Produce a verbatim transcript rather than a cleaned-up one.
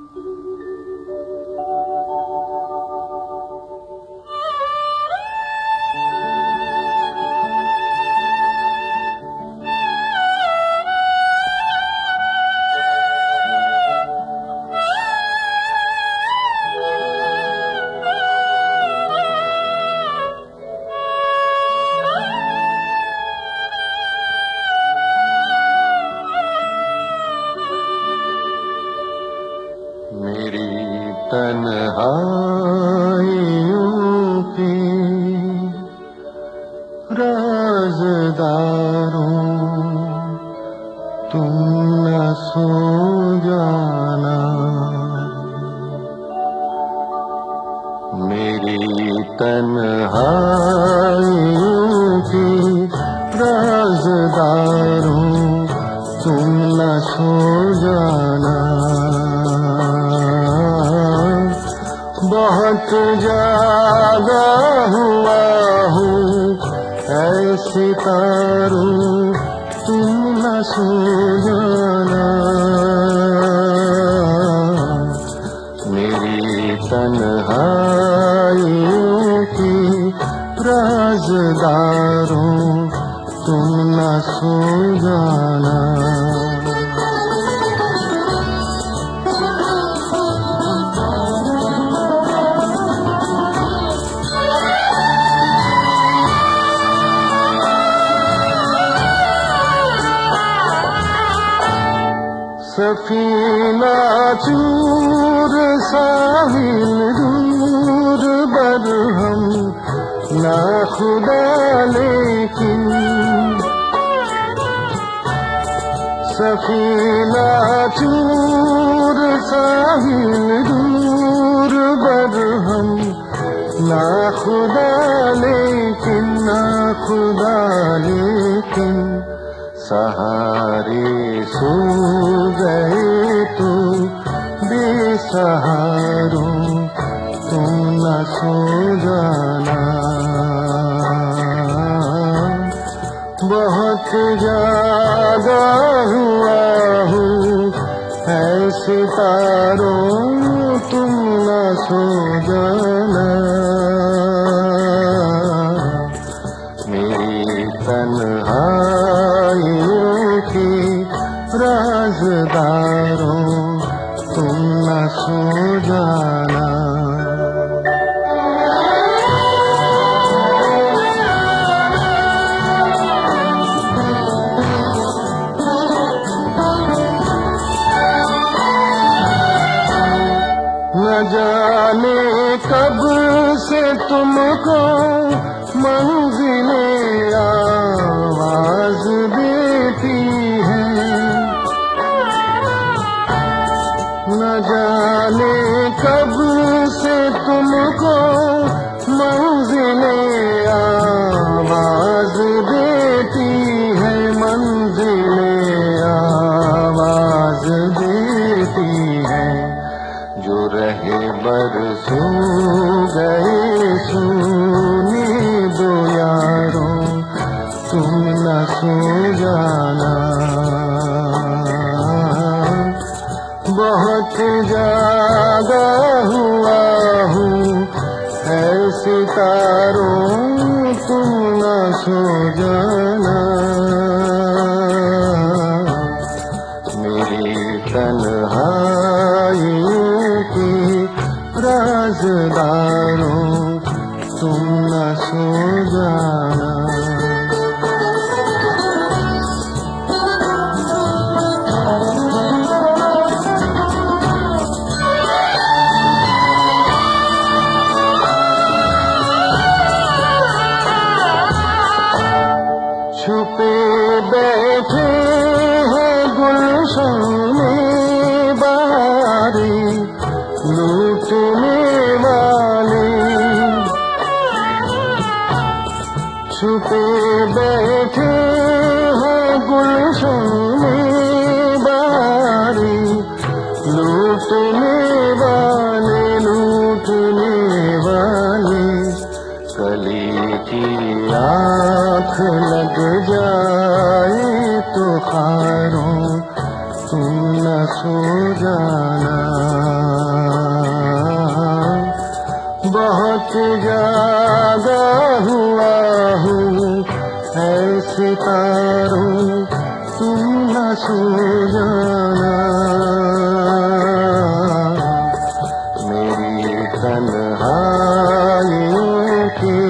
तन्हाइयों के राज़दारों तुम न सो जाना। मेरी तन्हाइयों के राज़दारों तुम न सो जाना। बहुत जागा हुआ हूँ ऐ सितारों तुम न सो जाना। मेरी तन्हाइयों की राज़दारों तुम न सो जाना। सफीना चूर साहिल दूर बरहम ना खुदा लेकिन। सफीना चूर साहिल दूर बरहम ना खुदा लेकिन, ना खुदा लेकिन। सहारे सो गए तो बेसहारों तुम न सो जाना। बहुत जागा हुआ हूँ ऐ सितारों तुम न सो जाना। मेरी तन्हाइयों की राज़दारों तुम न सो जाना। न जाने कब से तुमको मंजिले आवाज देती है। न जाने कब से तुमको मंजिले आवाज देती है, मंजिले आवाज देती है। जो रहे बरसों गए सुने दो यारों तुम न सो जाना। बहुत जागा हुआ हूँ ऐ सितारों तुम न सो जाना। मेरी तन्हाइयों की राज़दारों तुम न सो जाना। छुपे बैठे हैं गुलशन में बारी लूटने वाले। छुपे बैठे हैं गुलशन में बारी लूटने वाले, लूटने वाले। कली की आँख लग जाए तो खारों तुम न सो जाना। सितारों तुम न सो जाना, मेरी तन्हाइयों की